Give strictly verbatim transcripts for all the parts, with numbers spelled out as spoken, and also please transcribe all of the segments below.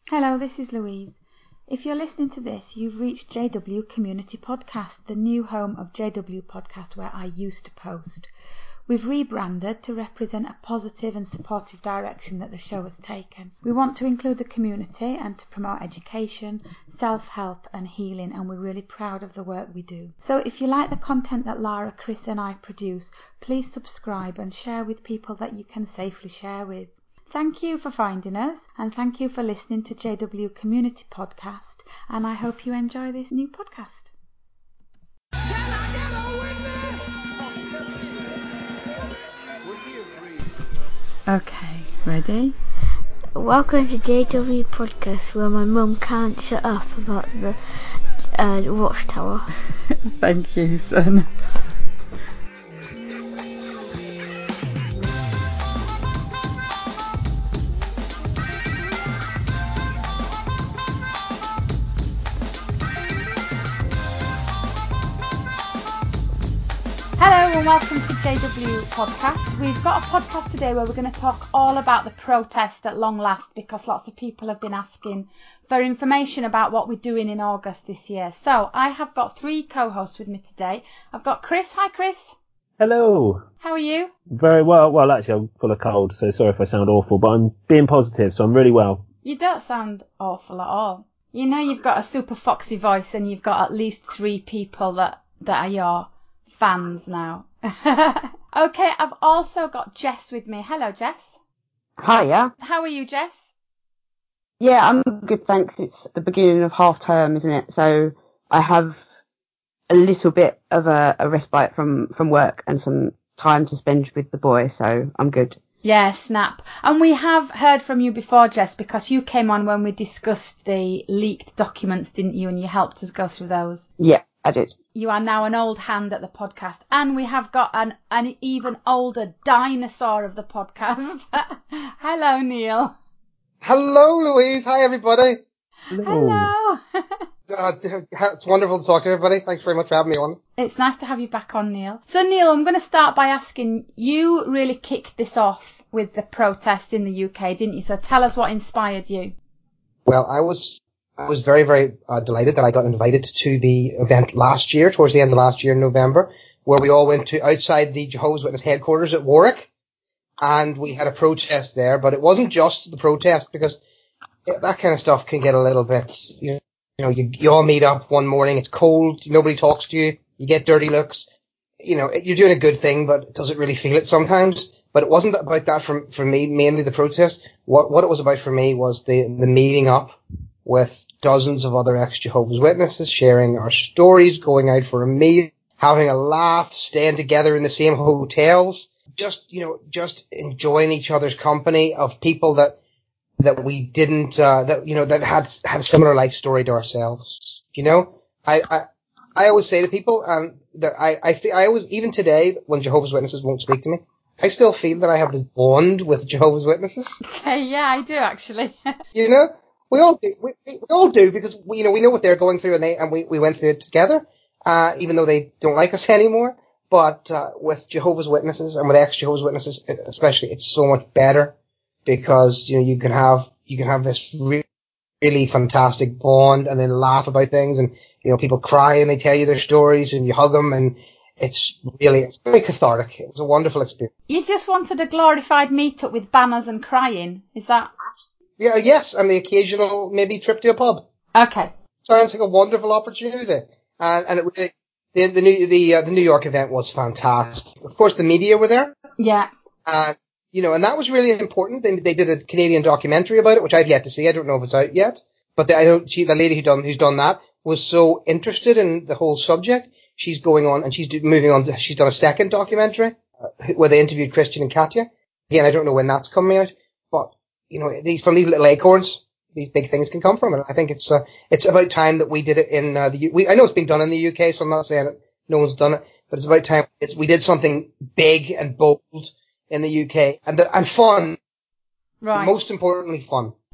Hello, this is Louise. If you're listening to this, you've reached J W Community Podcast, the new home of J W Podcast where I used to post. We've rebranded to represent a positive and supportive direction that the show has taken. We want to include the community and to promote education, self-help and healing, and we're really proud of the work we do. So if you like the content that Lara, Chris and I produce, please subscribe and share with people that you can safely share with. Thank you for finding us, and thank you for listening to J W Community Podcast, and I hope you enjoy this new podcast. Can I get a witness? Okay, ready? Welcome to J W Podcast, where my mum can't shut up about the uh, watchtower. Thank you, son. Hello and welcome to J W Podcast. We've got a podcast today where we're going to talk all about the protest at long last, because lots of people have been asking for information about what we're doing in August this year. So I have got three co-hosts with me today. I've got Chris. Hi Chris. Hello. How are you? Very well. Well, actually I'm full of cold, so sorry if I sound awful, but I'm being positive, so I'm really well. You don't sound awful at all. You know you've got a super foxy voice and you've got at least three people that, that are your fans now. Okay, I've also got Jess with me. Hello, Jess. Hiya. How are you, Jess? Yeah, I'm good, thanks. It's the beginning of half term, isn't it? So I have a little bit of a, a respite from, from work and some time to spend with the boy, so I'm good. Yeah, snap. And we have heard from you before, Jess, because you came on when we discussed the leaked documents, didn't you? And you helped us go through those. Yeah, I did. You are now an old hand at the podcast, and we have got an, an even older dinosaur of the podcast. Hello, Neil. Hello, Louise. Hi, everybody. Hello. uh, it's wonderful to talk to everybody. Thanks very much for having me on. It's nice to have you back on, Neil. So, Neil, I'm going to start by asking, you really kicked this off with the protest in the U K, didn't you? So tell us what inspired you. Well, I was... I was very, very uh, delighted that I got invited to the event last year, towards the end of last year in November, where we all went to outside the Jehovah's Witness headquarters at Warwick, and we had a protest there. But it wasn't just the protest, because it, that kind of stuff can get a little bit, you know, you know, you, you all meet up one morning, it's cold, nobody talks to you, you get dirty looks. You know, you're doing a good thing, but does it really feel it sometimes? But it wasn't about that for, for me, mainly the protest. What, what it was about for me was the, the meeting up with dozens of other ex-Jehovah's Witnesses, sharing our stories, going out for a meal, having a laugh, staying together in the same hotels, just, you know, just enjoying each other's company of people that, that we didn't, uh, that, you know, that had, had a similar life story to ourselves. You know, I, I, I always say to people, um, that I, I feel, I always, even today, when Jehovah's Witnesses won't speak to me, I still feel that I have this bond with Jehovah's Witnesses. Okay, yeah, I do actually. You know? We all do. We, we all do, because we, you know, we know what they're going through, and they and we, we went through it together. Uh, even though they don't like us anymore, but uh, with Jehovah's Witnesses and with ex-Jehovah's Witnesses, especially, it's so much better, because you know you can have you can have this really, really fantastic bond, and then laugh about things, and you know people cry and they tell you their stories, and you hug them, and it's really it's very cathartic. It was a wonderful experience. You just wanted a glorified meet-up with banners and crying, is that? Yeah, yes, and the occasional maybe trip to a pub. Okay. Sounds like a wonderful opportunity, and and it really the the New the uh, the New York event was fantastic. Of course, the media were there. Yeah. And you know, and that was really important. They they did a Canadian documentary about it, which I've yet to see. I don't know if it's out yet, but the, I know she, the lady who done who's done that was so interested in the whole subject. She's going on and she's do, moving on. To, she's done a second documentary uh, where they interviewed Christian and Katya. Again, I don't know when that's coming out, but. You know, these from these little acorns, these big things can come from it. I think it's uh, it's about time that we did it in uh, the U- we I know it's been done in the U K, so I'm not saying it, no one's done it, but it's about time it's we did something big and bold in the U K and the, and fun. Right. Most importantly, fun.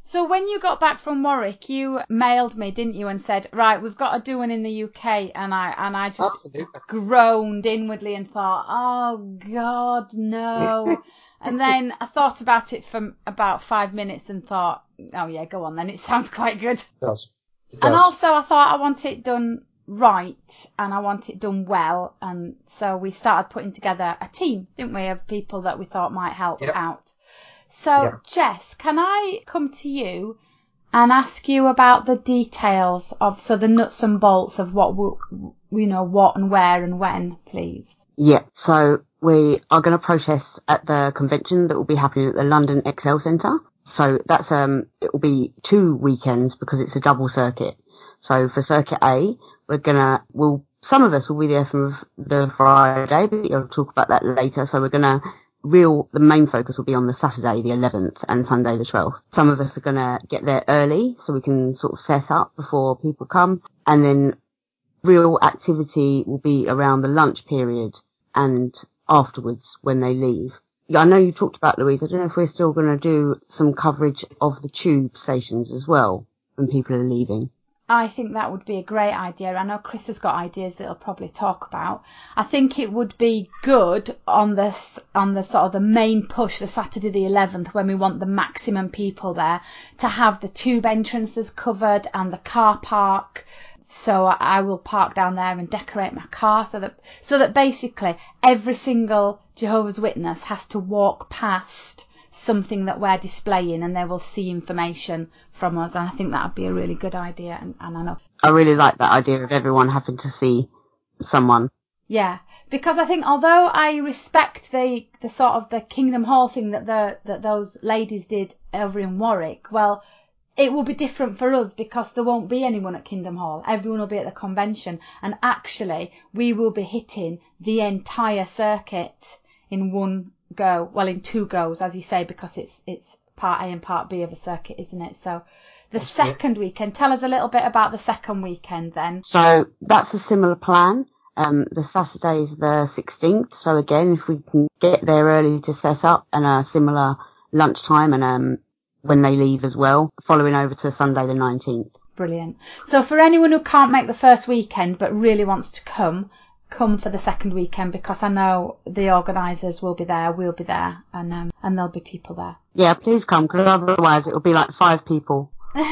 So when you got back from Warwick, you mailed me, didn't you, and said, right, we've got to do one in the U K, and I and I just Absolutely. groaned inwardly and thought, oh, God, no. And then I thought about it for about five minutes and thought, oh, yeah, go on then, it sounds quite good. It does. It does. And also I thought I want it done right, and I want it done well, and so we started putting together a team, didn't we, of people that we thought might help Yep. out. So, Yep. Jess, can I come to you and ask you about the details of, so the nuts and bolts of what, we, you know, what and where and when, please? Yeah, so we are going to protest at the convention that will be happening at the London X L Centre. So that's, um, it will be two weekends because it's a double circuit. So for Circuit A, we're gonna, we'll, some of us will be there from the Friday, but you'll talk about that later. So we're gonna, real, the main focus will be on the Saturday, the eleventh, and Sunday, the twelfth. Some of us are gonna get there early so we can sort of set up before people come. And then real activity will be around the lunch period and afterwards when they leave. Yeah, I know you talked about, Louise, I don't know if we're still gonna do some coverage of the tube stations as well when people are leaving. I think that would be a great idea. I know Chris has got ideas that he'll probably talk about. I think it would be good on this, on the sort of the main push, the Saturday the eleventh, when we want the maximum people there, to have the tube entrances covered and the car park. So I will park down there and decorate my car so that, so that basically every single Jehovah's Witness has to walk past something that we're displaying and they will see information from us. And I think that would be a really good idea. And, and I know. I really like that idea of everyone having to see someone. Yeah, because I think although I respect the, the sort of the Kingdom Hall thing that the that those ladies did over in Warwick, well, it will be different for us because there won't be anyone at Kingdom Hall. Everyone will be at the convention. And actually, we will be hitting the entire circuit in one go. Well, in two goes, as you say, because it's it's part A and part B of a circuit, isn't it? So the That's second great. weekend, tell us a little bit about the second weekend then. So that's a similar plan. Um, the Saturday is the sixteenth. So again, if we can get there early to set up and a similar lunchtime and um when they leave as well, following over to Sunday the nineteenth. Brilliant. So for anyone who can't make the first weekend but really wants to come, come for the second weekend, because I know the organisers will be there, we'll be there, and um, and there'll be people there. Yeah, please come, because otherwise it will be like five people.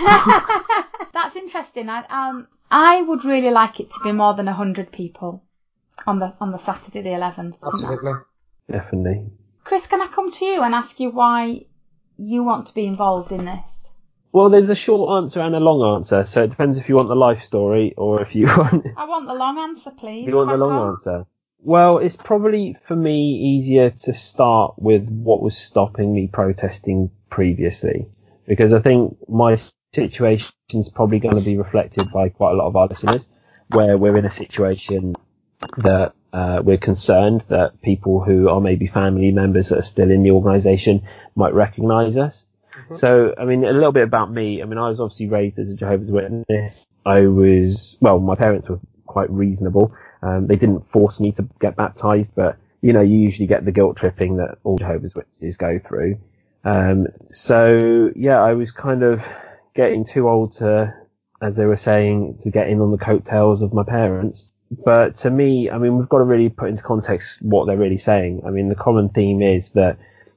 That's interesting. I um I would really like it to be more than a hundred people on the on the Saturday the eleventh. Absolutely. Definitely. Chris, can I come to you and ask you why you want to be involved in this? Well, there's a short answer and a long answer, so it depends if you want the life story or if you want. I want the long answer, please. You want the Crack long on. answer? Well, it's probably for me easier to start with what was stopping me protesting previously, because I think my situation is probably going to be reflected by quite a lot of our listeners, where we're in a situation that uh, we're concerned that people who are maybe family members that are still in the organisation might recognise us. Mm-hmm. So, I mean, a little bit about me. I mean, I was obviously raised as a Jehovah's Witness. I was, well, my parents were quite reasonable. Um, they didn't force me to get baptised, but, you know, you usually get the guilt tripping that all Jehovah's Witnesses go through. Um, so, yeah, I was kind of getting too old to, as they were saying, to get in on the coattails of my parents. But to me, I mean, we've got to really put into context what they're really saying. I mean, the common theme is that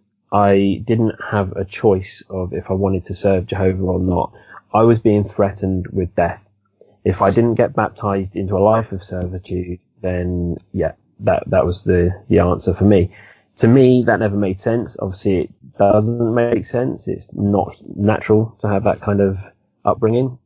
I didn't have a choice of if I wanted to serve Jehovah or not. I was being threatened with death. If I didn't get baptized into a life of servitude, then yeah, that, that was the, the answer for me. To me, that never made sense. Obviously, it doesn't make sense. It's not natural to have that kind of upbringing.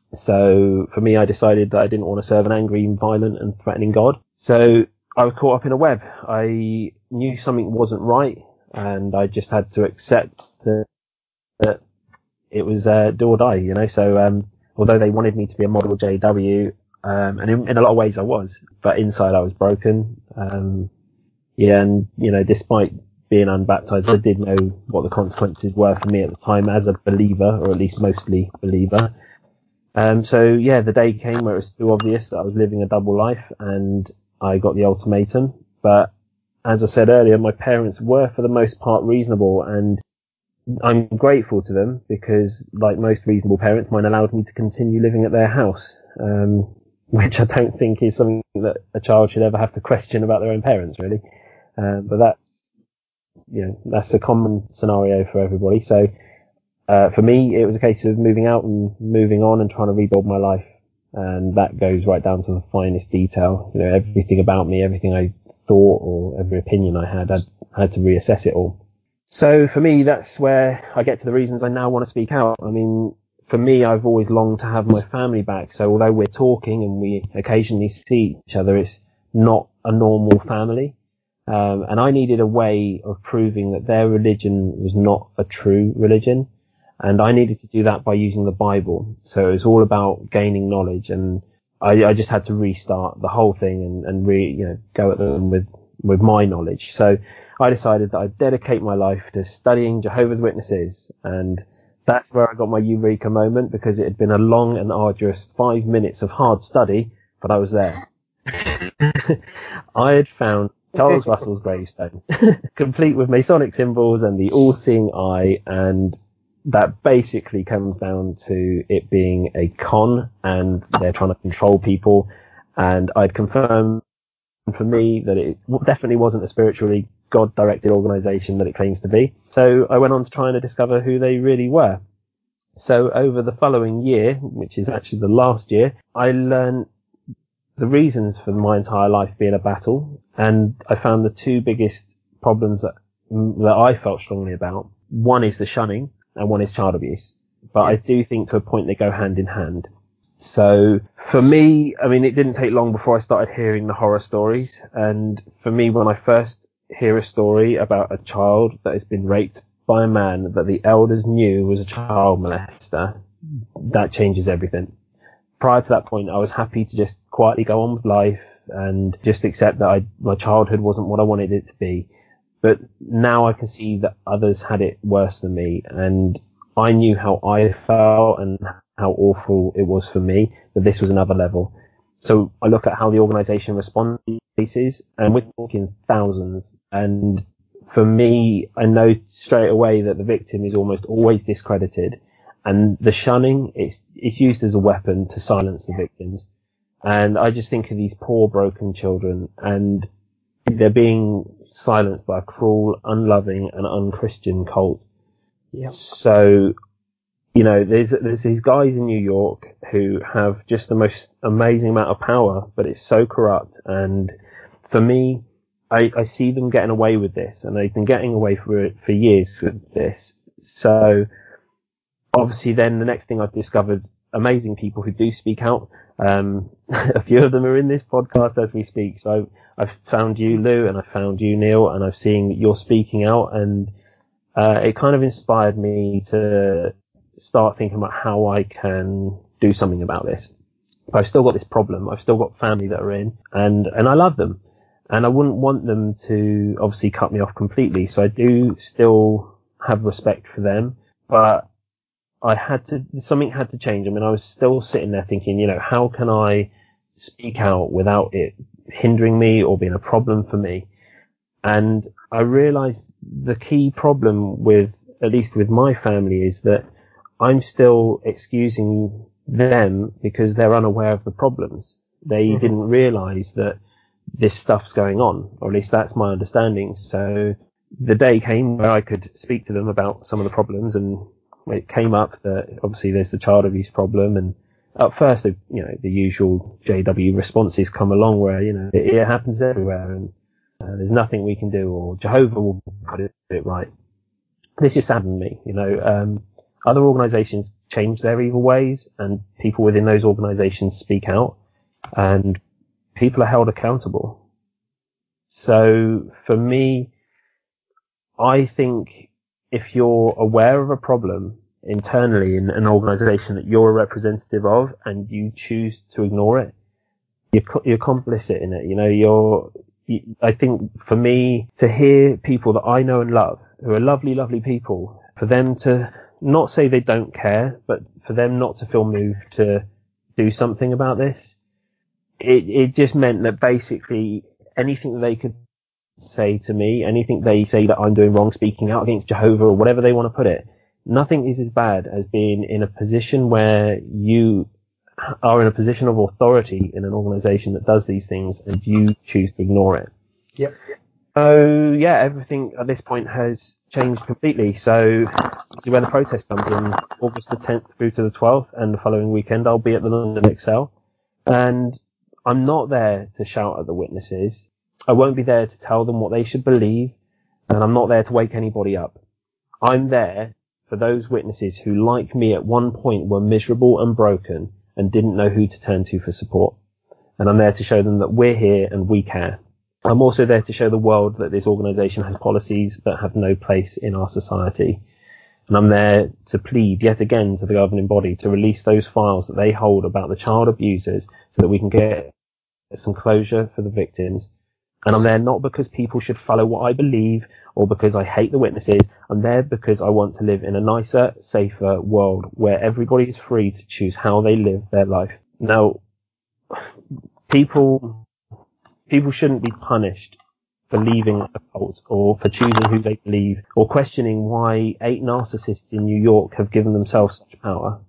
So for me, I decided that I didn't want to serve an angry, violent and threatening God. So I was caught up in a web. I knew something wasn't right, and I just had to accept that, that it was uh, do or die, you know. So um, although they wanted me to be a model J W, um, and in, in a lot of ways I was, but inside I was broken. Um, yeah, and you know, despite being unbaptized, I did know what the consequences were for me at the time as a believer, or at least mostly believer. Um, so yeah, the day came where it was too obvious that I was living a double life, and I got the ultimatum. But as I said earlier, my parents were for the most part reasonable, and I'm grateful to them because, like most reasonable parents, mine allowed me to continue living at their house, um, which I don't think is something that a child should ever have to question about their own parents, really. Um, but that's, you know, that's a common scenario for everybody. So, uh, for me, it was a case of moving out and moving on and trying to rebuild my life. And that goes right down to the finest detail. You know, everything about me, everything I thought or every opinion I had, I had to reassess it all. So for me, that's where I get to the reasons I now want to speak out. I mean, for me, I've always longed to have my family back. So although we're talking and we occasionally see each other, it's not a normal family. Um, and I needed a way of proving that their religion was not a true religion. And I needed to do that by using the Bible. So it was all about gaining knowledge. And I, I just had to restart the whole thing and, and re, you know, go at them with, with my knowledge. So I decided that I'd dedicate my life to studying Jehovah's Witnesses, and that's where I got my eureka moment, because it had been a long and arduous five minutes of hard study, but I was there. I had found Charles Russell's gravestone, complete with Masonic symbols and the all-seeing eye, and that basically comes down to it being a con, and they're trying to control people, and I'd confirmed for me that it definitely wasn't a spiritually God-directed organisation that it claims to be. So I went on to try and discover who they really were. So over the following year, which is actually the last year, I learned the reasons for my entire life being a battle, and I found the two biggest problems that, that I felt strongly about. One is the shunning, and one is child abuse. But I do think to a point they go hand in hand. So for me, I mean, it didn't take long before I started hearing the horror stories. And for me, when I first hear a story about a child that has been raped by a man that the elders knew was a child molester, that changes everything. Prior to that point, I was happy to just quietly go on with life and just accept that I, my childhood wasn't what I wanted it to be. But now I can see that others had it worse than me, and I knew how I felt and how awful it was for me, but this was another level. So I look at how the organisation responds to cases, and we're talking thousands. And for me, I know straight away that the victim is almost always discredited, and the shunning, it's, it's used as a weapon to silence the victims. And I just think of these poor broken children, and they're being silenced by a cruel, unloving and unchristian cult. Yep. So, you know, there's, there's these guys in New York who have just the most amazing amount of power, but it's so corrupt. And for me, I, I see them getting away with this, and they've been getting away for it for years with this. So obviously then the next thing I've discovered, amazing people who do speak out. Um, a few of them are in this podcast as we speak. So I've found you, Lou, and I've found you, Neil, and I've seen that you're speaking out, and uh, it kind of inspired me to start thinking about how I can do something about this. But I've still got this problem. I've still got family that are in, and, and I love them, and I wouldn't want them to obviously cut me off completely. So I do still have respect for them, but I had to, something had to change. I mean, I was still sitting there thinking, you know, how can I speak out without it hindering me or being a problem for me? And I realized the key problem with, at least with my family, is that I'm still excusing them because they're unaware of the problems. They mm-hmm. didn't realize that this stuff's going on, or at least that's my understanding. So the day came where I could speak to them about some of the problems, and it came up that obviously there's the child abuse problem, and at first, the, you know, the usual J W responses come along where, you know, it, it happens everywhere, and uh, there's nothing we can do, or Jehovah will put it, it right. This just saddened me, you know. Um, other organisations change their evil ways, and people within those organisations speak out, and people are held accountable. So for me, I think if you're aware of a problem internally in an organisation that you're a representative of, and you choose to ignore it, you're, you're complicit in it. You know, you're, you, I think for me, to hear people that I know and love, who are lovely, lovely people, for them to not say they don't care, but for them not to feel moved to do something about this, it, it just meant that basically anything that they could say to me, anything they say that I'm doing wrong, speaking out against Jehovah or whatever they want to put it, nothing is as bad as being in a position where you are in a position of authority in an organization that does these things and you choose to ignore it. Yep. So yeah, everything at this point has changed completely. So this is where the protest comes in. August the tenth through to the twelfth, and the following weekend I'll be at the London Excel. And I'm not there to shout at the witnesses. I won't be there to tell them what they should believe, and I'm not there to wake anybody up. I'm there for those witnesses who, like me at one point, were miserable and broken and didn't know who to turn to for support. And I'm there to show them that we're here and we care. I'm also there to show the world that this organisation has policies that have no place in our society. And I'm there to plead yet again to the governing body to release those files that they hold about the child abusers so that we can get some closure for the victims. And I'm there not because people should follow what I believe or because I hate the witnesses. I'm there because I want to live in a nicer, safer world where everybody is free to choose how they live their life. Now, people, people shouldn't be punished for leaving a cult or for choosing who they believe or questioning why eight narcissists in New York have given themselves such power.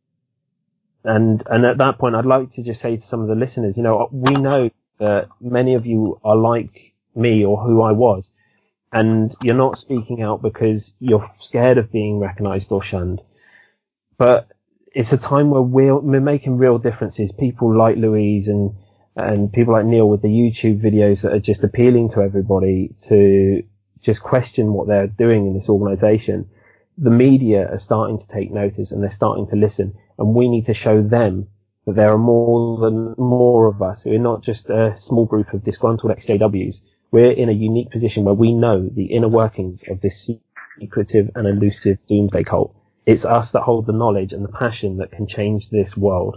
And, and at that point, I'd like to just say to some of the listeners, you know, we know that many of you are like me or who I was, and you're not speaking out because you're scared of being recognized or shunned. But it's a time where we're, we're making real differences. People like Louise and, and people like Neil with the YouTube videos that are just appealing to everybody to just question what they're doing in this organization. The media are starting to take notice and they're starting to listen, and we need to show them that there are more than more of us. We're not just a small group of disgruntled ex J Ws. We're in a unique position where we know the inner workings of this secretive and elusive doomsday cult. It's us that hold the knowledge and the passion that can change this world.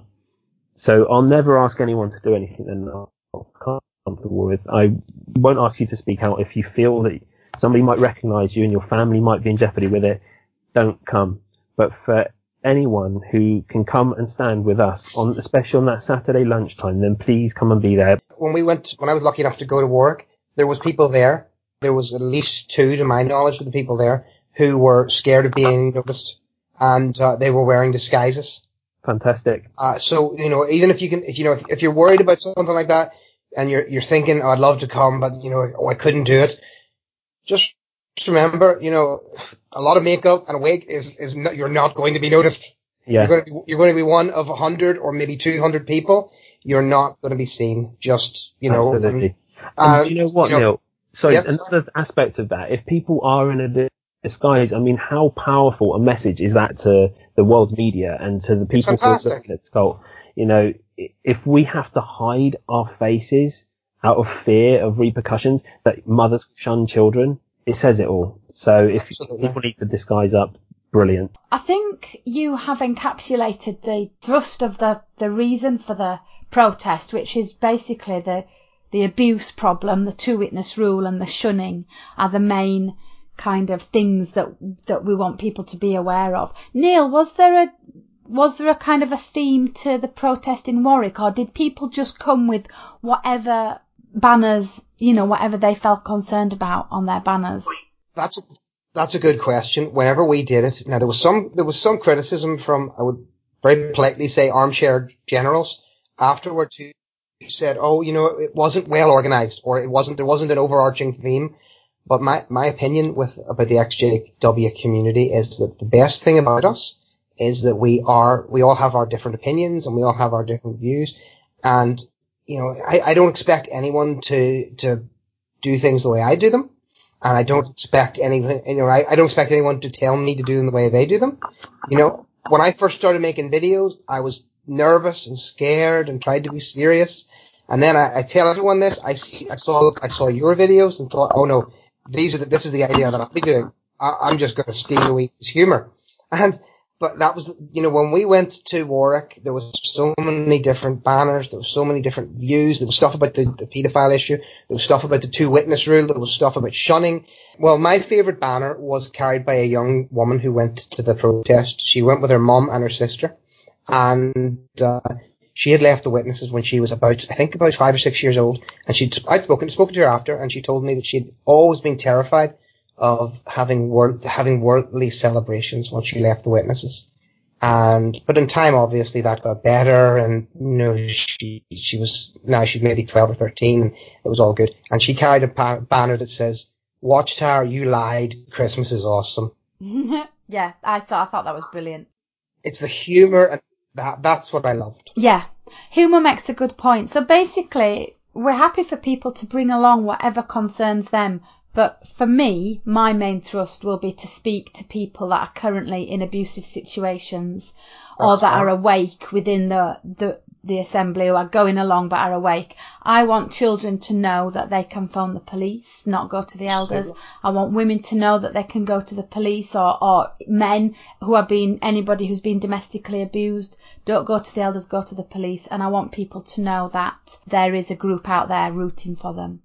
So I'll never ask anyone to do anything they're not comfortable with. I won't ask you to speak out if you feel that somebody might recognize you and your family might be in jeopardy with it. Don't come. But for anyone who can come and stand with us, on especially on that Saturday lunchtime, then please come and be there. When we went, when I was lucky enough to go to Warwick, there was people there. There was at least two, to my knowledge, of the people there who were scared of being noticed, and uh, they were wearing disguises. Fantastic. Uh, so you know, even if you can, if you know, if, if you're worried about something like that, and you're you're thinking, oh, I'd love to come, but you know, oh, I couldn't do it. Just remember, you know, a lot of makeup and a wig is is not, you're not going to be noticed. Yeah. You're going to be, you're going to be one of a hundred or maybe two hundred people. You're not going to be seen. Just you know. Absolutely. And, and do you know what, you know, Neil? Sorry, yes, another aspect of that. If people are in a disguise, I mean, how powerful a message is that to the world's media and to the people who are looking at the cult? You know, if we have to hide our faces out of fear of repercussions, that mothers shun children, it says it all. So if absolutely. people need to disguise up, brilliant. I think you have encapsulated the thrust of the, the reason for the protest, which is basically the the abuse problem, the two witness rule and the shunning are the main kind of things that that we want people to be aware of. Neil, was there a was there a kind of a theme to the protest in Warwick, or did people just come with whatever banners, you know, whatever they felt concerned about on their banners? That's a, that's a good question. Whenever we did it, now there was some there was some criticism from, I would very politely say, armchair generals afterwards who said, oh, you know, it wasn't well organized, or it wasn't there wasn't an overarching theme. But my my opinion with about the X J W community is that the best thing about us is that we are we all have our different opinions and we all have our different views, and you know, I, I don't expect anyone to to do things the way I do them. And I don't expect anything, you know, I, I don't expect anyone to tell me to do them the way they do them. You know, when I first started making videos, I was nervous and scared and tried to be serious. And then I, I tell everyone this, I see, I saw, I saw your videos and thought, oh no, these are the, this is the idea that I'll be doing. I, I'm just going to steal Louise's humor. And, but that was, you know, when we went to Warwick, there was so many different banners, there was so many different views, there was stuff about the, the paedophile issue, there was stuff about the two witness rule, there was stuff about shunning. Well, my favourite banner was carried by a young woman who went to the protest. She went with her mum and her sister, and uh, she had left the Witnesses when she was about, I think about five or six years old, and she'd, I'd spoken, spoken to her after, and she told me that she'd always been terrified of having world, having worldly celebrations once she left the Witnesses. And, but in time, obviously, that got better, and, you know, she, she was, now she's maybe twelve or thirteen, and it was all good. And she carried a pa- banner that says, "Watchtower, you lied, Christmas is awesome." Yeah, I thought, I thought that was brilliant. It's the humour, and that, that's what I loved. Yeah, humour makes a good point. So basically, we're happy for people to bring along whatever concerns them. But for me, my main thrust will be to speak to people that are currently in abusive situations, or that are awake within the, the, the assembly, who are going along but are awake. I want children to know that they can phone the police, not go to the elders. I want women to know that they can go to the police, or, or men who are being, anybody who's been domestically abused, don't go to the elders, go to the police. And I want people to know that there is a group out there rooting for them.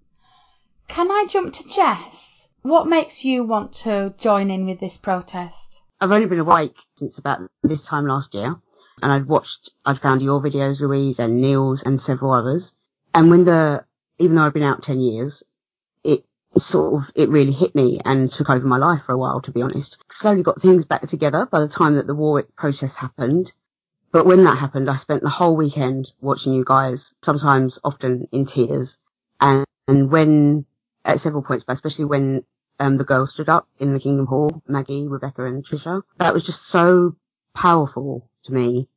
Can I jump to Jess? What makes you want to join in with this protest? I've only been awake since about this time last year, and I'd watched, I'd found your videos, Louise, and Neil's, and several others. And when the, even though I've been out ten years, it sort of, it really hit me and took over my life for a while, to be honest. Slowly got things back together by the time that the Warwick protest happened. But when that happened, I spent the whole weekend watching you guys, sometimes often in tears. And, and when, at several points, but especially when um, the girls stood up in the Kingdom Hall, Maggie, Rebecca and Trisha, that was just so powerful to me.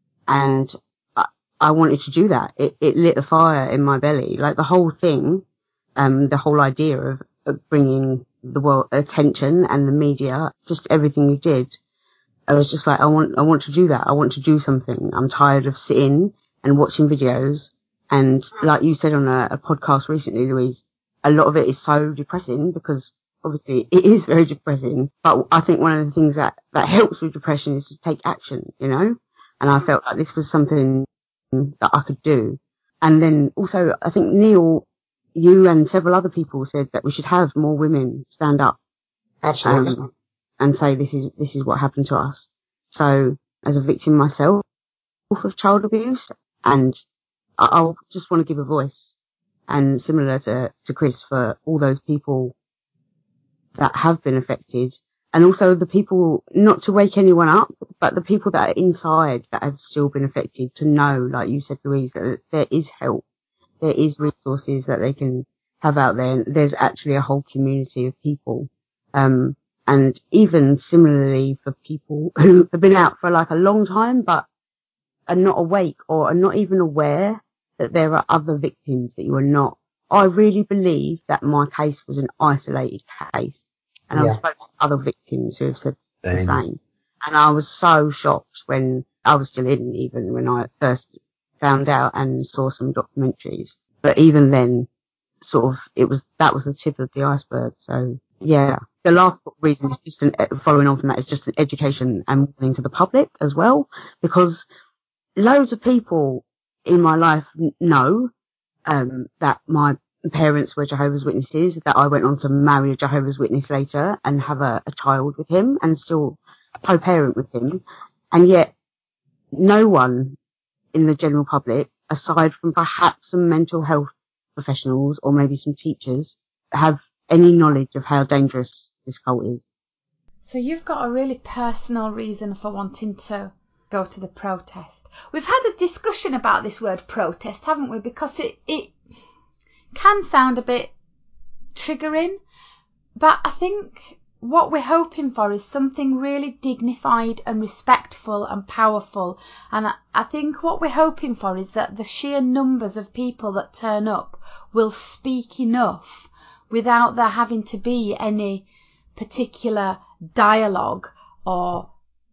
And I, I wanted to do that. It, it lit a fire in my belly. Like the whole thing, um, the whole idea of, of bringing the world attention and the media, just everything you did. I was just like, I want, I want to do that. I want to do something. I'm tired of sitting and watching videos. And like you said on a, a podcast recently, Louise, a lot of it is so depressing, because obviously it is very depressing. But I think one of the things that, that helps with depression is to take action, you know? And I felt like this was something that I could do. And then also, I think Neil, you and several other people said that we should have more women stand up. Absolutely. Um, and say this is, this is what happened to us. So as a victim myself of child abuse, and I, I just want to give a voice. And similar to, to Chris, for all those people that have been affected, and also the people, not to wake anyone up, but the people that are inside that have still been affected, to know, like you said, Louise, that there is help, there is resources that they can have out there, and there's actually a whole community of people. Um, and even similarly for people who have been out for like a long time, but are not awake or are not even aware that there are other victims that you are not. I really believe that my case was an isolated case, and Yeah. I've spoken to other victims who have said the Same. same. And I was so shocked when I was still in, even when I first found out and saw some documentaries. But even then, sort of, it was, that was the tip of the iceberg. So yeah, the last reason is just an, following on from that, is just an education and warning to the public as well, because loads of people in my life know um, that my parents were Jehovah's Witnesses, that I went on to marry a Jehovah's Witness later and have a, a child with him and still co-parent with him. And yet no one in the general public, aside from perhaps some mental health professionals or maybe some teachers, have any knowledge of how dangerous this cult is. So you've got a really personal reason for wanting to go to the protest. We've had a discussion about this word protest, haven't we? Because it, it can sound a bit triggering, but I think what we're hoping for is something really dignified and respectful and powerful. And I, I think what we're hoping for is that the sheer numbers of people that turn up will speak enough without there having to be any particular dialogue or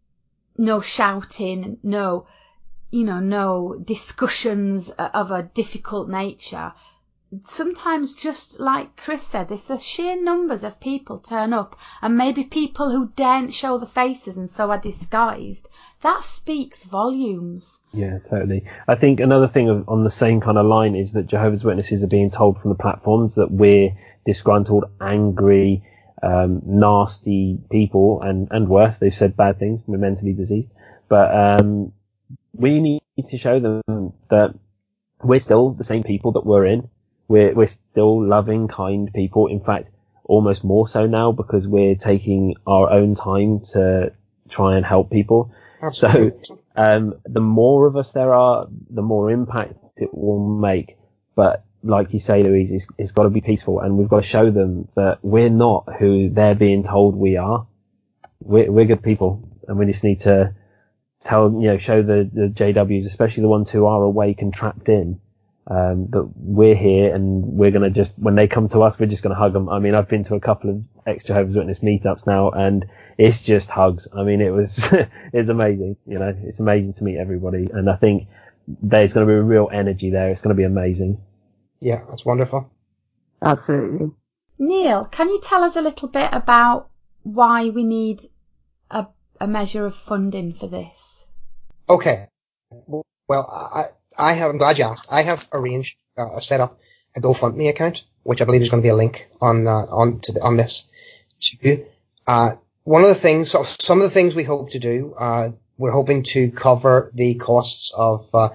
no shouting, no, you know, no discussions of a difficult nature. Sometimes, just like Chris said, if the sheer numbers of people turn up, and maybe people who daren't show the faces and so are disguised, that speaks volumes. Yeah, totally. I think another thing of, on the same kind of line is that Jehovah's Witnesses are being told from the platforms that we're disgruntled, angry, um, nasty people, and, and worse. They've said bad things. We're mentally diseased. But um, we need need to show them that we're still the same people that we're in. We're, we're still loving, kind people. In fact, almost more so now because we're taking our own time to try and help people. Absolutely. So, um, the more of us there are, the more impact it will make. But like you say, Louise, it's, it's got to be peaceful, and we've got to show them that we're not who they're being told we are. We're, we're good people, and we just need to tell, you know, show the, the J Ws, especially the ones who are awake and trapped in, um, that we're here, and we're going to just, when they come to us, we're just going to hug them. I mean, I've been to a couple of ex Jehovah's Witness meetups now, and it's just hugs. I mean, it was, it's amazing, you know, it's amazing to meet everybody. And I think there's going to be a real energy there. It's going to be amazing. Yeah, that's wonderful. Absolutely. Neil, can you tell us a little bit about why we need a, a measure of funding for this? Okay. Well, I, I have, I'm glad you asked. I have arranged, uh, set up a GoFundMe account, which I believe there's going to be a link on, uh, on, to the, on this too. Uh, one of the things, so some of the things we hope to do, uh, we're hoping to cover the costs of, uh,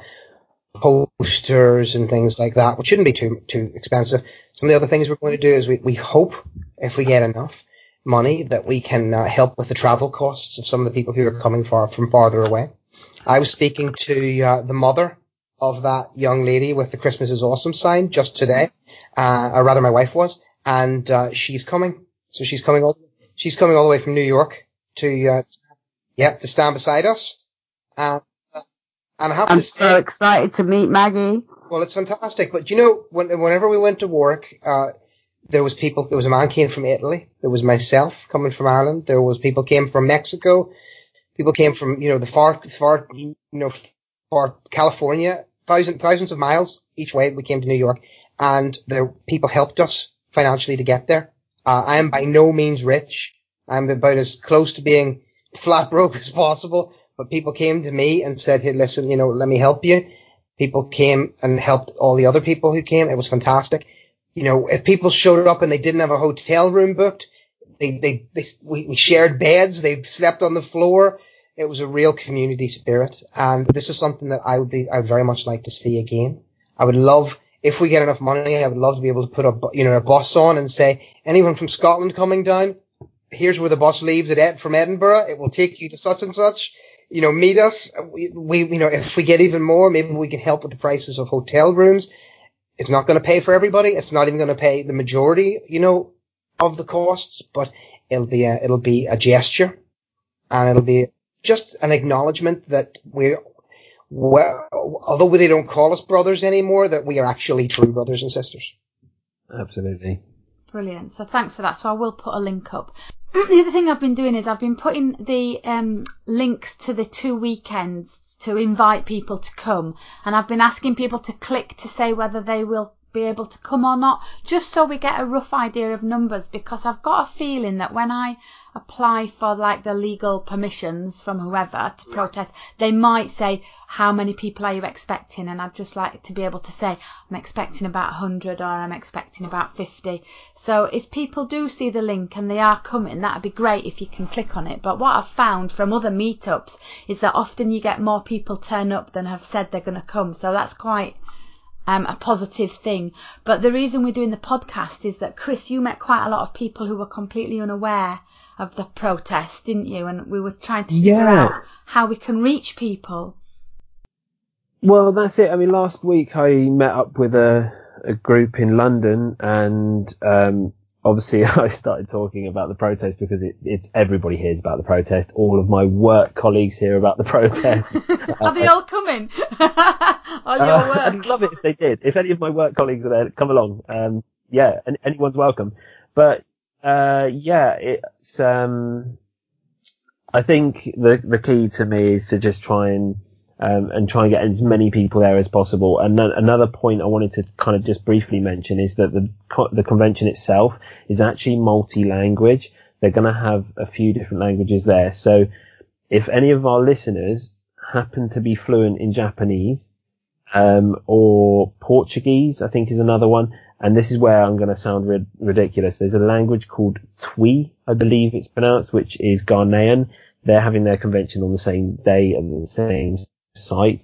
posters and things like that, which shouldn't be too, too expensive. Some of the other things we're going to do is we, we hope, if we get enough money, that we can uh, help with the travel costs of some of the people who are coming far from farther away. I was speaking to uh, the mother of that young lady with the Christmas is Awesome sign just today, uh, or rather my wife was, and uh, she's coming. So she's coming all she's coming all the way from New York to uh, yeah to stand beside us. Uh, and I have I'm to say, so excited to meet Maggie. well, it's fantastic. But you know, when, whenever we went to work, uh, there was people. There was a man came from Italy. There was myself coming from Ireland. There was people came from Mexico. People came from, you know, the far, far, you know, far California, thousands, thousands of miles each way. We came to New York, and the people helped us financially to get there. Uh, I am by no means rich. I'm about as close to being flat broke as possible. But people came to me and said, "Hey, listen, you know, let me help you." People came and helped all the other people who came. It was fantastic. You know, if people showed up and they didn't have a hotel room booked, they, they, they we, we shared beds. They slept on the floor. It was a real community spirit, and this is something that I would be, I would very much like to see again. I would love, if we get enough money, I would love to be able to put a, you know, a bus on and say, anyone from Scotland coming down, here's where the bus leaves at Ed, from Edinburgh. It will take you to such and such. You know, meet us. We, we, you know, if we get even more, maybe we can help with the prices of hotel rooms. It's not going to pay for everybody. It's not even going to pay the majority, you know, of the costs, but it'll be a, it'll be a gesture, and it'll be just an acknowledgement that we're, well, although they don't call us brothers anymore, that we are actually true brothers and sisters. Absolutely. Brilliant. So thanks for that. So I will put a link up. The other thing I've been doing is I've been putting the um, links to the two weekends to invite people to come, and I've been asking people to click to say whether they will be able to come or not, just so we get a rough idea of numbers, because I've got a feeling that when I apply for like the legal permissions from whoever to protest, they might say, how many people are you expecting? And I'd just like to be able to say, I'm expecting about one hundred, or I'm expecting about fifty. So if people do see the link and they are coming, that'd be great if you can click on it. But what I've found from other meetups is that often you get more people turn up than have said they're going to come. So that's quite Um, a positive thing. But the reason we're doing the podcast is that, Chris, you met quite a lot of people who were completely unaware of the protest, didn't you? And we were trying to figure Yeah. out how we can reach people. Well, that's it. I mean, last week I met up with a, a group in London, and um, obviously I started talking about the protest because it, it's everybody hears about the protest. All of my work colleagues hear about the protest. Are they all coming? On your Uh, work? I'd love it if they did. If any of my work colleagues are there, come along. Um, yeah, and anyone's welcome. But uh, yeah, it's. Um, I think the the key to me is to just try and um, and try and get as many people there as possible. And then another point I wanted to kind of just briefly mention is that the the convention itself is actually multi-language. They're going to have a few different languages there. So if any of our listeners happen to be fluent in Japanese, um, or Portuguese, I think is another one. And this is where I'm going to sound rid- ridiculous. There's a language called Twi, I believe it's pronounced, which is Ghanaian. They're having their convention on the same day and the same site.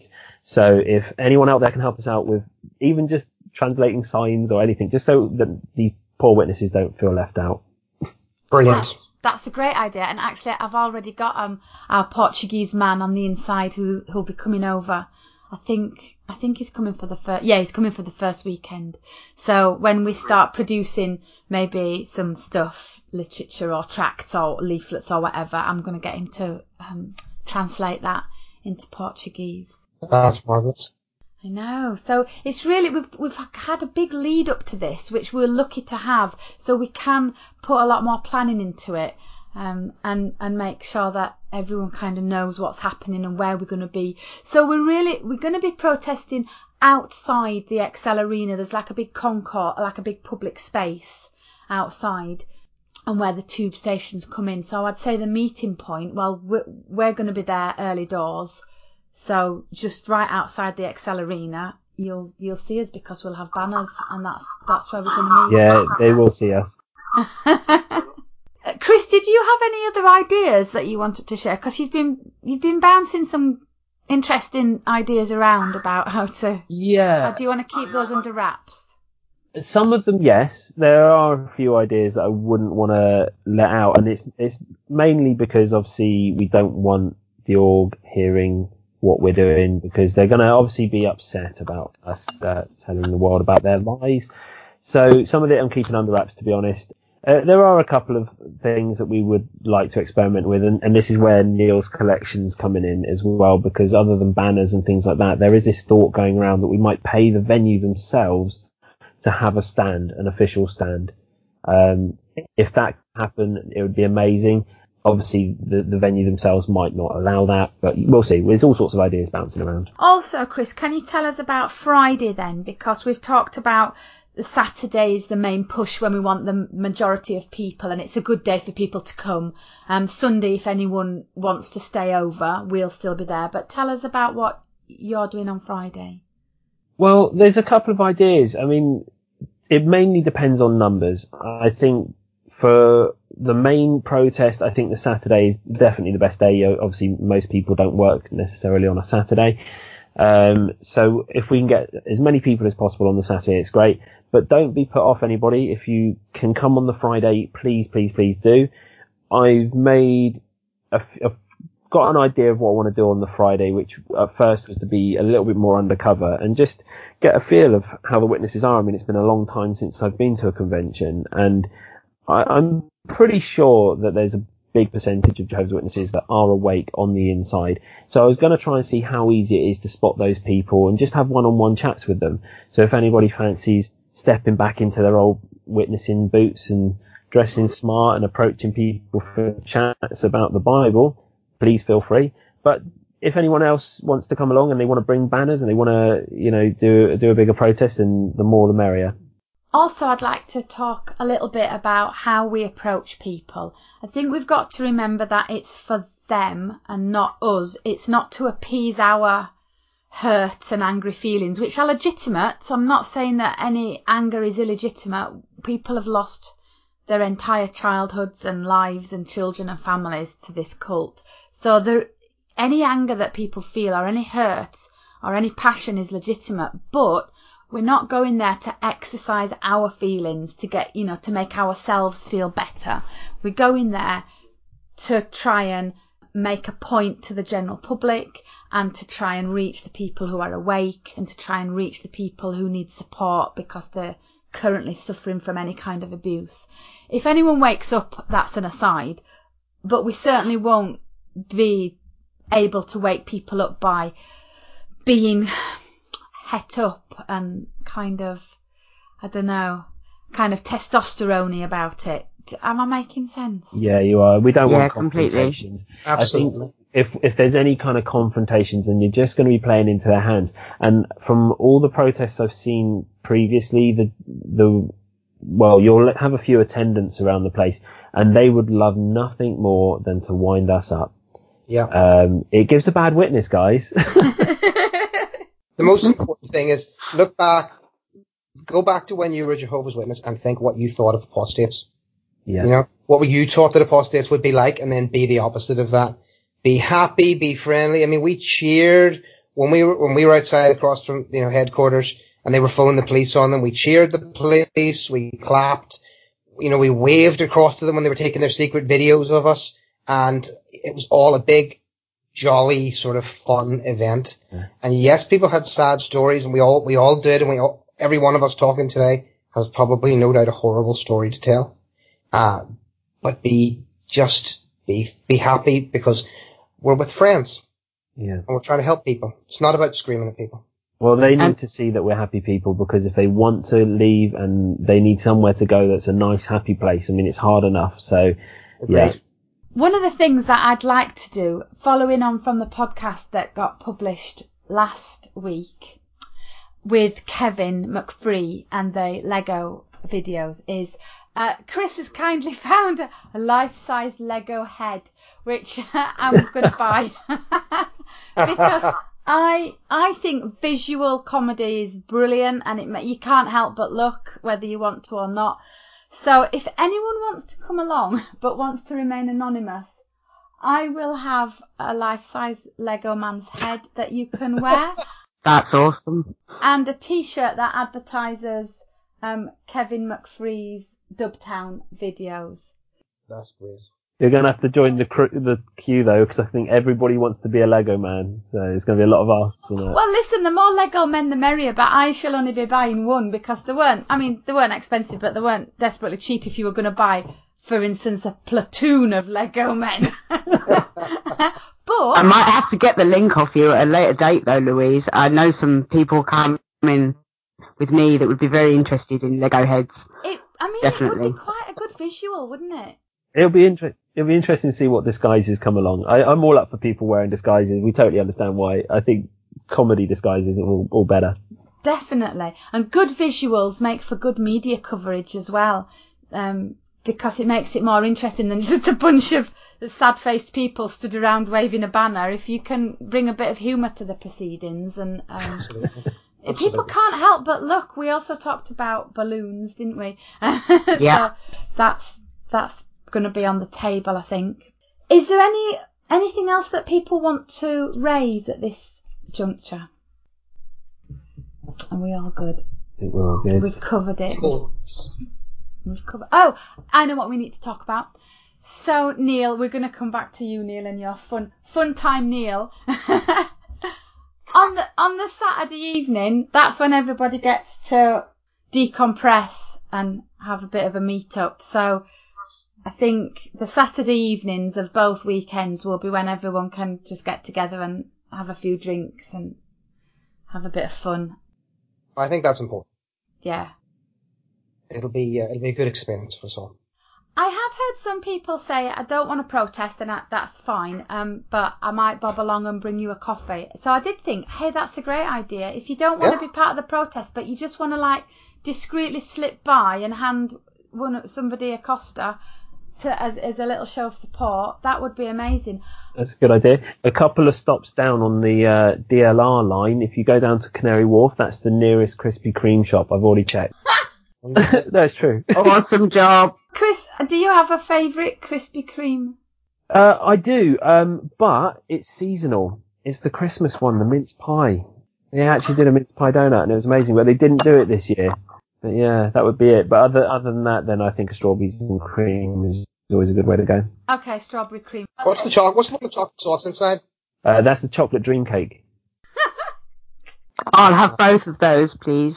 So if anyone out there can help us out with even just translating signs or anything, just so that these poor witnesses don't feel left out. Brilliant. That's, that's a great idea. And actually, I've already got um our Portuguese man on the inside who who'll be coming over. I think I think he's coming for the first. Yeah, he's coming for the first weekend. So when we start producing maybe some stuff, literature or tracts or leaflets or whatever, I'm going to get him to um, translate that into Portuguese. That's marvellous. I know. So it's really, we've we've had a big lead up to this, which we're lucky to have. So we can put a lot more planning into it, um, and and make sure that everyone kind of knows what's happening and where we're going to be. So we're really we're going to be protesting outside the Excel Arena. There's like a big concourse, like a big public space outside, and where the tube stations come in. So I'd say the meeting point. Well, we're, we're going to be there early doors. So just right outside the Excel Arena, you'll you'll see us because we'll have banners, and that's that's where we're going to meet. Yeah, they will see us. Chris, did you have any other ideas that you wanted to share? Because you've been you've been bouncing some interesting ideas around about how to. Yeah. Or do you want to keep those under wraps? Some of them, yes. There are a few ideas that I wouldn't want to let out, and it's it's mainly because obviously we don't want the org hearing what we're doing, because they're going to obviously be upset about us uh, telling the world about their lies. So some of it I'm keeping under wraps, to be honest. Uh, there are a couple of things that we would like to experiment with, and, and this is where Neil's collection's coming in as well, because other than banners and things like that, there is this thought going around that we might pay the venue themselves to have a stand, an official stand. Um, if that happened, it would be amazing. Obviously, the, the venue themselves might not allow that, but we'll see. There's all sorts of ideas bouncing around. Also, Chris, can you tell us about Friday then? Because we've talked about the Saturday is the main push when we want the majority of people, and it's a good day for people to come. Um, Sunday, if anyone wants to stay over, we'll still be there. But tell us about what you're doing on Friday. Well, there's a couple of ideas. I mean, it mainly depends on numbers. I think for the main protest, I think the Saturday is definitely the best day. Obviously, most people don't work necessarily on a Saturday. Um, so if we can get as many people as possible on the Saturday, it's great. But don't be put off, anybody. If you can come on the Friday, please, please, please do. I've made a, a got an idea of what I want to do on the Friday, which at first was to be a little bit more undercover and just get a feel of how the witnesses are. I mean, it's been a long time since I've been to a convention, and I, I'm pretty sure that there's a big percentage of Jehovah's Witnesses that are awake on the inside. So I was going to try and see how easy it is to spot those people and just have one-on-one chats with them. So if anybody fancies stepping back into their old witnessing boots and dressing smart and approaching people for chats about the Bible, please feel free. But if anyone else wants to come along and they want to bring banners and they want to, you know, do do a bigger protest, then the more the merrier. Also, I'd like to talk a little bit about how we approach people. I think we've got to remember that it's for them and not us. It's not to appease our hurt and angry feelings, which are legitimate. So I'm not saying that any anger is illegitimate. People have lost their entire childhoods and lives and children and families to this cult. So there, any anger that people feel or any hurt or any passion is legitimate, but we're not going there to exercise our feelings to get, you know, to make ourselves feel better. We're going there to try and make a point to the general public and to try and reach the people who are awake and to try and reach the people who need support because they're currently suffering from any kind of abuse. If anyone wakes up, that's an aside, but we certainly won't be able to wake people up by being het up and kind of, I don't know, kind of testosterone-y about it. Am I making sense? Yeah, you are. We don't yeah, want completely. confrontations. Absolutely. I think if if there's any kind of confrontations, then you're just going to be playing into their hands. And from all the protests I've seen previously, the the well, you'll have a few attendants around the place, and they would love nothing more than to wind us up. Yeah. Um, it gives a bad witness, guys. The most important thing is look back, go back to when you were a Jehovah's Witness and think what you thought of apostates. Yeah. You know, what were you taught that apostates would be like, and then be the opposite of that. Be happy, be friendly. I mean, we cheered when we were when we were outside across from you know headquarters and they were phoning the police on them, we cheered the police, we clapped, you know, we waved across to them when they were taking their secret videos of us, and it was all a big, jolly sort of fun event. Yeah. And yes, people had sad stories, and we all we all did, and we all, every one of us talking today has probably no doubt a horrible story to tell. Uh, but be just be be happy because we're with friends. Yeah. And we're trying to help people. It's not about screaming at people. Well, they need to see that we're happy people, because if they want to leave and they need somewhere to go that's a nice, happy place, I mean, it's hard enough. So, Agreed. Yeah. One of the things that I'd like to do, following on from the podcast that got published last week with Kevin McFree and the Lego videos, is uh, Chris has kindly found a, a life-size Lego head, which I'm going to buy because I I think visual comedy is brilliant, and it you can't help but look whether you want to or not. So if anyone wants to come along but wants to remain anonymous, I will have a life-size Lego man's head that you can wear. That's awesome. And a T-shirt that advertises um, Kevin McFree's Dubtown videos. That's great. You're going to have to join the cr- the queue, though, because I think everybody wants to be a Lego man. So it's going to be a lot of asks on it. Well, listen, the more Lego men, the merrier, but I shall only be buying one because they weren't, I mean, they weren't expensive, but they weren't desperately cheap if you were going to buy, for instance, a platoon of Lego men. But I might have to get the link off you at a later date, though, Louise. I know some people coming with me that would be very interested in Lego heads. It, I mean, Definitely. It would be quite a good visual, wouldn't it? It'll be interesting. It'll be interesting to see what disguises come along. I, I'm all up for people wearing disguises. We totally understand why. I think comedy disguises are all, all better. Definitely. And good visuals make for good media coverage as well, um, because it makes it more interesting than just a bunch of sad-faced people stood around waving a banner. If you can bring a bit of humour to the proceedings. and um, Absolutely. People can't help but look. We also talked about balloons, didn't we? Yeah. So that's that's going to be on the table, I think. Is there any anything else that people want to raise at this juncture? Are we all good? I think we're all good. We've covered it. Cool. We've covered. Oh, I know what we need to talk about. So, Neil, we're going to come back to you, Neil, and your fun fun time, Neil. on the on the Saturday evening, that's when everybody gets to decompress and have a bit of a meet up. So I think the Saturday evenings of both weekends will be when everyone can just get together and have a few drinks and have a bit of fun. I think that's important. Yeah. It'll be uh, it'll be a good experience for us all. I have heard some people say, I don't want to protest, and that, that's fine, um, but I might bob along and bring you a coffee. So I did think, hey, that's a great idea. If you don't want Yeah. to be part of the protest, but you just want to, like, discreetly slip by and hand one somebody a Costa to, as, as a little show of support, that would be amazing. That's a good idea. A couple of stops down on the uh, D L R line. If you go down to Canary Wharf, that's the nearest Krispy Kreme shop. I've already checked. That's true. Awesome job. Chris, do you have a favourite Krispy Kreme? Uh, I do, um, but it's seasonal. It's the Christmas one, the mince pie. They actually did a mince pie donut, and it was amazing, but they didn't do it this year. But yeah, that would be it. But other other than that, then I think strawberries and cream is always a good way to go. Okay, strawberry cream. What's the chocolate? What's the one with chocolate sauce inside? Uh, that's the chocolate dream cake. I'll have both of those, please.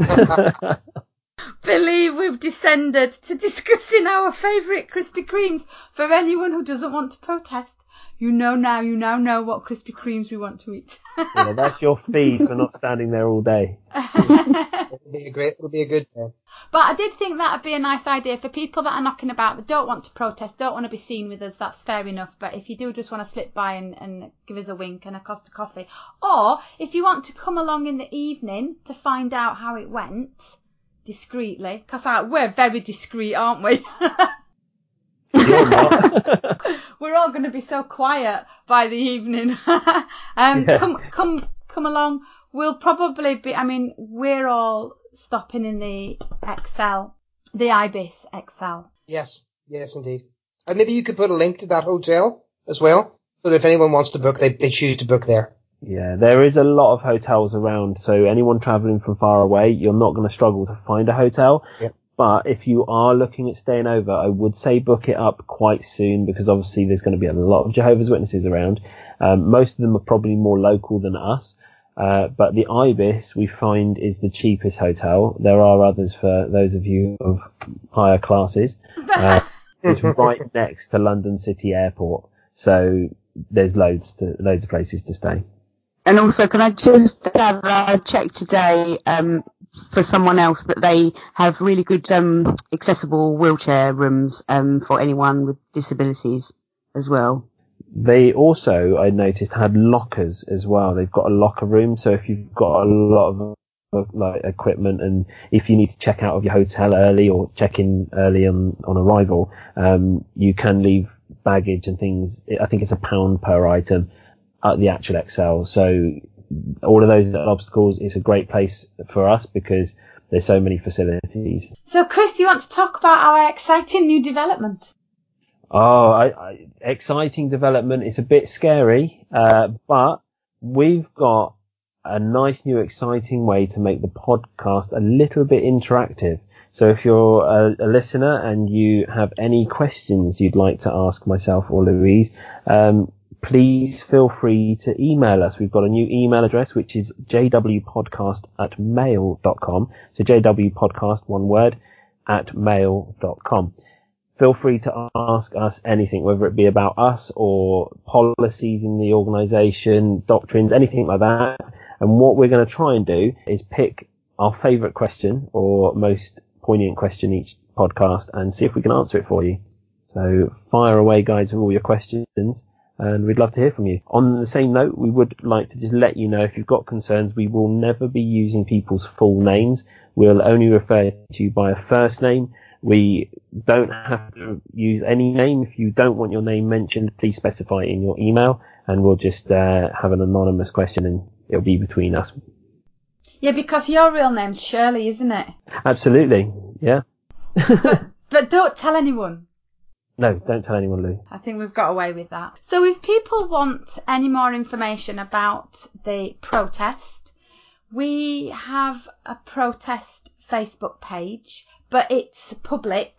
Believe we've descended to discussing our favourite Krispy Kremes. For anyone who doesn't want to protest, you know now, you now know what Krispy Kremes we want to eat. Yeah, that's your feed for not standing there all day. It'll be a great. It'll be a good day. But I did think that would be a nice idea for people that are knocking about that don't want to protest, don't want to be seen with us. That's fair enough. But if you do just want to slip by and, and give us a wink and a Costa coffee, or if you want to come along in the evening to find out how it went discreetly, because we're very discreet, aren't we? You're not. We're all going to be so quiet by the evening. um, Yeah. Come, come, come along. We'll probably be. I mean, we're all stopping in the X L, the Ibis X L. Yes, yes, indeed. And maybe you could put a link to that hotel as well, so that if anyone wants to book, they they choose to book there. Yeah, there is a lot of hotels around, so anyone travelling from far away, you're not going to struggle to find a hotel. Yep. But if you are looking at staying over, I would say book it up quite soon, because obviously there's going to be a lot of Jehovah's Witnesses around. Um, most of them are probably more local than us. Uh, but the Ibis, we find, is the cheapest hotel. There are others for those of you of higher classes. Uh, it's right next to London City Airport. So there's loads to, loads of places to stay. And also, can I just add, I checked today um, for someone else that they have really good um, accessible wheelchair rooms um, for anyone with disabilities as well. They also, I noticed, had lockers as well. They've got a locker room, so if you've got a lot of like equipment, and if you need to check out of your hotel early or check in early on, on arrival, um, you can leave baggage and things. I think it's a pound per item at the actual Excel. So all of those obstacles, it's a great place for us because there's so many facilities. So Chris, do you want to talk about our exciting new development? Oh, I, I, exciting development. It's a bit scary, uh, but we've got a nice new exciting way to make the podcast a little bit interactive. So if you're a, a listener and you have any questions you'd like to ask myself or Louise, um, please feel free to email us. We've got a new email address, which is j w podcast at mail dot com. So jwpodcast, one word, at mail dot com. Feel free to ask us anything, whether it be about us or policies in the organisation, doctrines, anything like that. And what we're going to try and do is pick our favourite question or most poignant question each podcast and see if we can answer it for you. So fire away, guys, with all your questions, and we'd love to hear from you. On the same note, we would like to just let you know, if you've got concerns, we will never be using people's full names. We'll only refer to you by a first name. We don't have to use any name. If you don't want your name mentioned, please specify it in your email, and we'll just uh, have an anonymous question, and it'll be between us. Yeah, because your real name's Shirley, isn't it? Absolutely, yeah. but, but don't tell anyone. No, don't tell anyone, Lou. I think we've got away with that. So if people want any more information about the protest, we have a protest Facebook page, but it's public.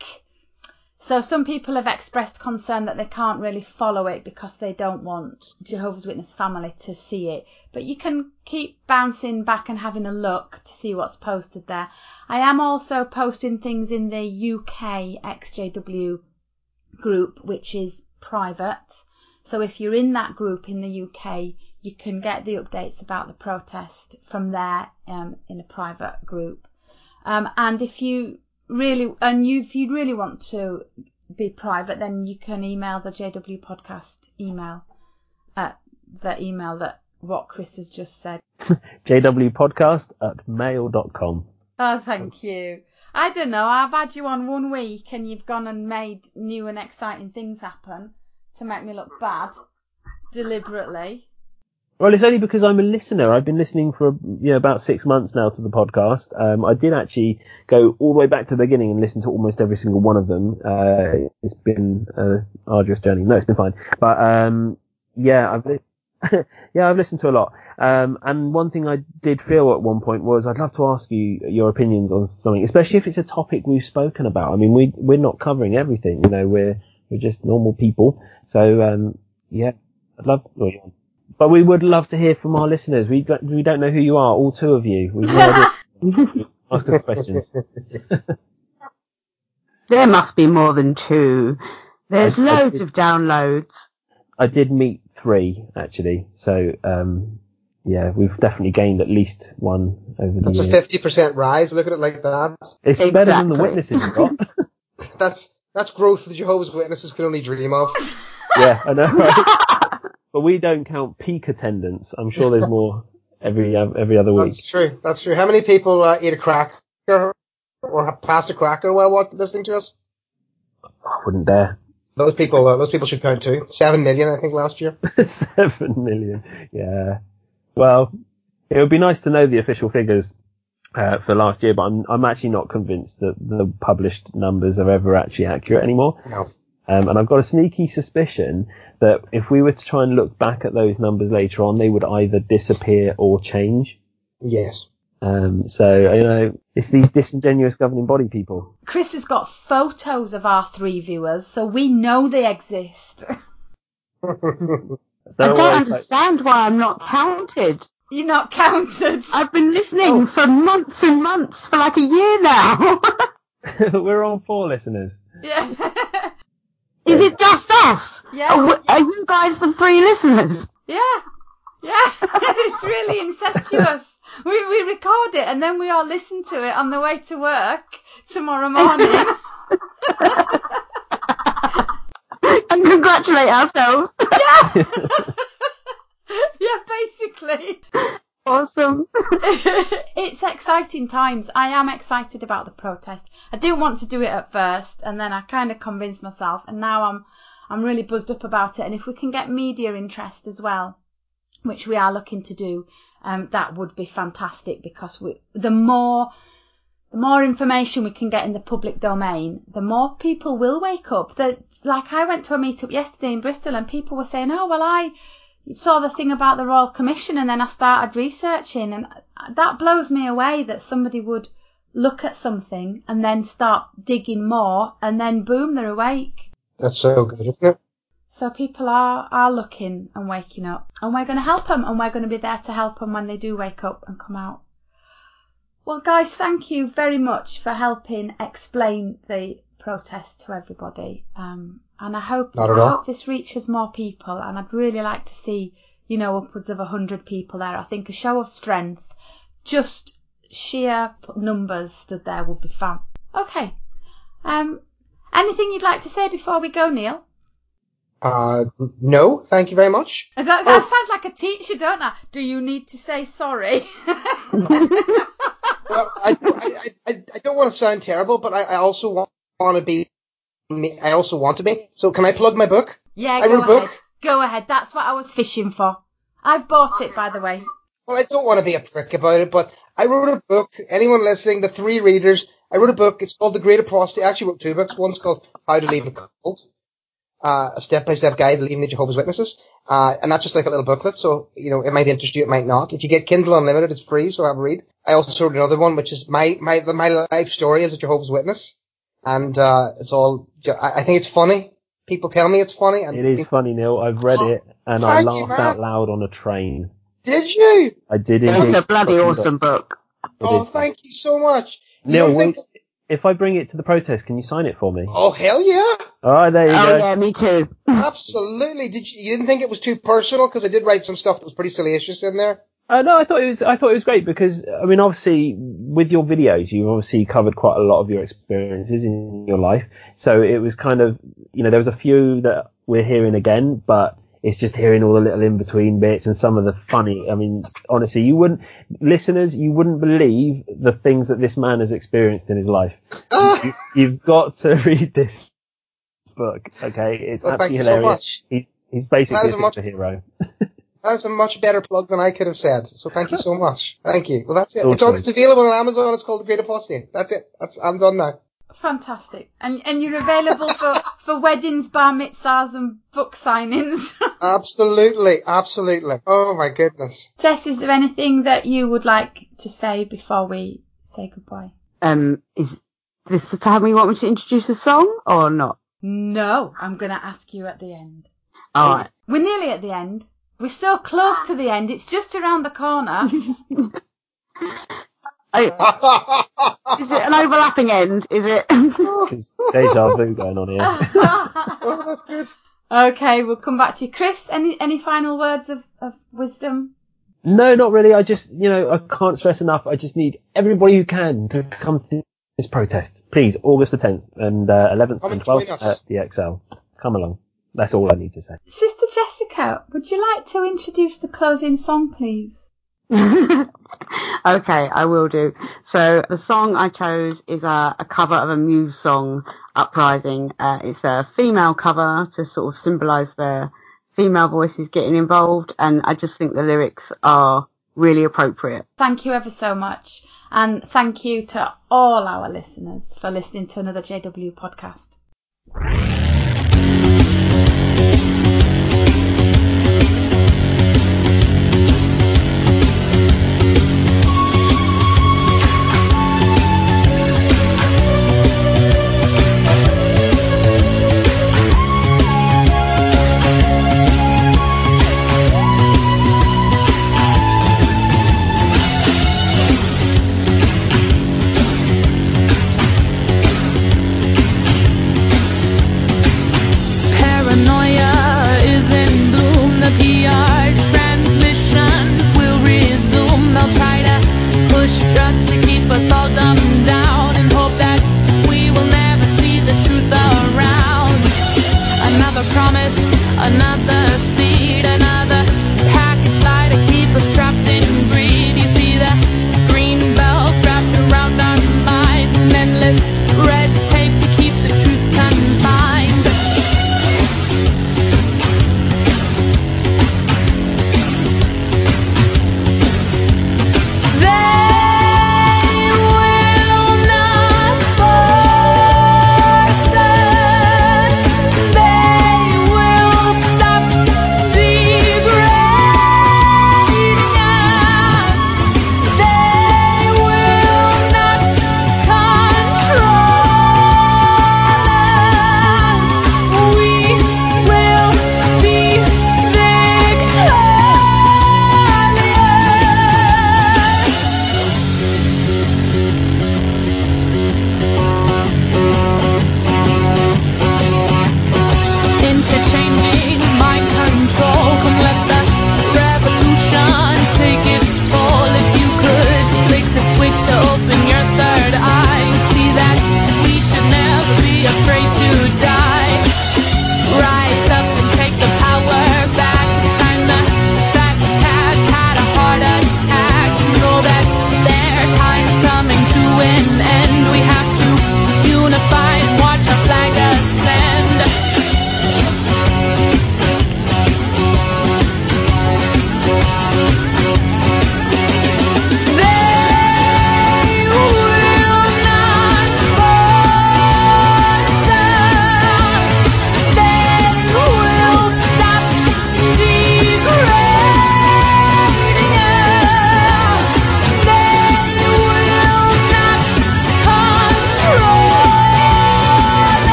So some people have expressed concern that they can't really follow it because they don't want Jehovah's Witness family to see it. But you can keep bouncing back and having a look to see what's posted there. I am also posting things in the U K X J W group, which is private. So if you're in that group in the U K, you can get the updates about the protest from there um, in a private group. Um, and if you really, and you, if you really want to be private, then you can email the J W podcast email at the email that what Chris has just said. j w podcast at mail dot com. Oh, thank you. I don't know, I've had you on one week and you've gone and made new and exciting things happen to make me look bad, deliberately. Well, it's only because I'm a listener. I've been listening for you know, about six months now to the podcast. Um, I did actually go all the way back to the beginning and listen to almost every single one of them. Uh, it's been an arduous journey. No, it's been fine. But um, yeah, I've li- yeah, I've listened to a lot. Um, and one thing I did feel at one point was I'd love to ask you your opinions on something, especially if it's a topic we've spoken about. I mean, we we're not covering everything. You know, we're we're just normal people. So um, yeah, I'd love. Oh, yeah. But we would love to hear from our listeners. We don't, we don't know who you are, all two of you. We've no idea. Ask us questions. There must be more than two. There's I, loads I did, of downloads. I did meet three, actually. So, um, yeah, we've definitely gained at least one over the That's years. a fifty percent rise. Look at it like that. It's Exactly. better than the witnesses we've got. That's that's growth the Jehovah's Witnesses can only dream of. Yeah, I know, right? But we don't count peak attendance. I'm sure there's more every every other week. That's true. That's true. How many people uh, eat a cracker or have passed a cracker while watching, listening to us? I wouldn't dare. Those people, uh, those people should count too. Seven million, I think, last year. Seven million. Yeah. Well, it would be nice to know the official figures uh, for last year, but I'm I'm actually not convinced that the published numbers are ever actually accurate anymore. No. Um, and I've got a sneaky suspicion that if we were to try and look back at those numbers later on, they would either disappear or change. Yes. Um, so, you know, it's these disingenuous governing body people. Chris has got photos of our three viewers, so we know they exist. I don't understand why I'm not counted. You're not counted. I've been listening oh. for months and months, for like a year now. We're on four listeners. Yeah. Is it just us? Yeah. Are, are you guys the three listeners? Yeah. Yeah. It's really incestuous. We we record it and then we all listen to it on the way to work tomorrow morning. And congratulate ourselves. Yeah. Yeah, basically. Awesome. It's exciting times. I am excited about the protest. I didn't want to do it at first, and then I kind of convinced myself, and now I'm I'm really buzzed up about it. And if we can get media interest as well, which we are looking to do, um, that would be fantastic, because we, the more the more information we can get in the public domain, the more people will wake up. That, like, I went to a meetup yesterday in Bristol, and people were saying, "Oh, well, I saw the thing about the Royal Commission and then I started researching," and that blows me away that somebody would look at something and then start digging more, and then boom, they're awake. That's so good, isn't it? So people are, are looking and waking up, and we're going to help them, and we're going to be there to help them when they do wake up and come out. Well, guys, thank you very much for helping explain the protest to everybody. Um, and I hope I hope this reaches more people, and I'd really like to see, you know, upwards of a hundred people there. I think a show of strength, just sheer numbers stood there would be fun. Okay. Um, anything you'd like to say before we go, Neil? Uh, no, thank you very much. That, that oh. sounds like a teacher, don't I? Do you need to say sorry? Well, I, I, I, I don't want to sound terrible, but I, I also want, want to be me. I also want to be. So can I plug my book? Yeah, I go wrote a ahead. book. Go ahead. That's what I was fishing for. I've bought it, by the way. Well, I don't want to be a prick about it, but I wrote a book. Anyone listening, the three readers, I wrote a book. It's called The Great Apostasy. I actually wrote two books. One's called How to Leave a Cult, uh, a step-by-step guide to leaving the Jehovah's Witnesses. Uh, and that's just like a little booklet. So, you know, it might interest you, it might not. If you get Kindle Unlimited, it's free, so have a read. I also wrote another one, which is my, my, my life story as a Jehovah's Witness. And, uh, it's all, I think it's funny. People tell me it's funny. And it is people, funny, Neil. I've read oh, it, and I laughed you, out loud on a train. Did you? I did indeed. It's a bloody awesome book. Oh, thank you so much. You Neil, will, think... if I bring it to the protest, can you sign it for me? Oh, hell yeah. All right, there you oh, go. Oh, yeah, me too. Absolutely. Did you, you didn't think it was too personal? Because I did write some stuff that was pretty salacious in there. Uh, no, I thought it was. I thought it was great because, I mean, obviously, with your videos, you've obviously covered quite a lot of your experiences in your life. So it was kind of, you know, there was a few that we're hearing again, but it's just hearing all the little in-between bits and some of the funny. I mean, honestly, you wouldn't, listeners, you wouldn't believe the things that this man has experienced in his life. you, you've got to read this book, okay? It's well, absolutely thank you hilarious. So much. He's, he's basically a much- superhero. That's a much better plug than I could have said. So thank you so much. Thank you. Well, that's it. Awesome. It's, on, it's available on Amazon. It's called The Great Apostasy. That's it. That's I'm done now. Fantastic. And and you're available for, for weddings, bar mitzvahs, and book signings. Absolutely. Absolutely. Oh, my goodness. Jess, is there anything that you would like to say before we say goodbye? Um, is this the time we want me to introduce a song or not? No, I'm going to ask you at the end. All right. We're nearly at the end. We're so close to the end. It's just around the corner. I, is it an overlapping end? Is it? It's deja vu going on here. Oh, that's good. Okay, we'll come back to you. Chris, any any final words of, of wisdom? No, not really. I just, you know, I can't stress enough. I just need everybody who can to come to this protest. Please, August the tenth and uh, eleventh come and twelfth at the X L. Come along. That's all I need to say. Sister Jessica, would you like to introduce the closing song, please? Okay, I will do. So the song I chose is a, a cover of a Muse song, Uprising. Uh, it's a female cover to sort of symbolise the female voices getting involved, and I just think the lyrics are really appropriate. Thank you ever so much, and thank you to all our listeners for listening to another J W podcast.